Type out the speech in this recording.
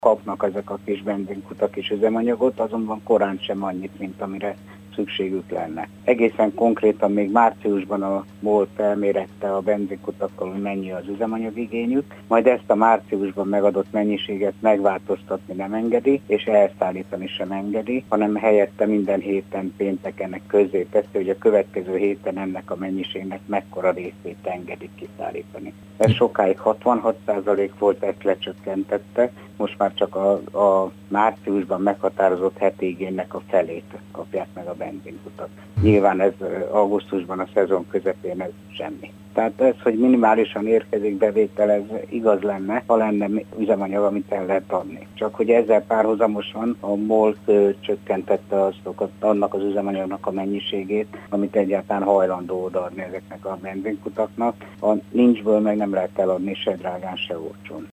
kapnak ezek a kis benzinkutak is üzemanyagot, azonban korán sem annyit, mint amire szükségük lenne. Egészen konkrétan még márciusban a MOL felmérette a benzinkutakkal, hogy mennyi az üzemanyagigényük, majd ezt a márciusban megadott mennyiséget megváltoztatni nem engedi, és elszállítani sem engedi, hanem helyette minden héten pénteken közzé teszi, hogy a következő héten ennek a mennyiségnek mekkora részét engedik kiszállítani. Ez sokáig 66% volt, ezt lecsökkentette, most már csak a márciusban meghatározott heti igénynek a felét kapják meg a benzinkutak. Nyilván ez augusztusban, a szezon közepén ez semmi. Tehát ez, hogy minimálisan érkezik bevétel, ez igaz lenne, ha lenne üzemanyag, amit el lehet adni. Csak hogy ezzel párhuzamosan a MOL csökkentette annak az üzemanyagnak a mennyiségét, amit egyáltalán hajlandó odaadni ezeknek a benzinkutaknak. A nincsből meg nem lehet eladni se drágán, se olcsón.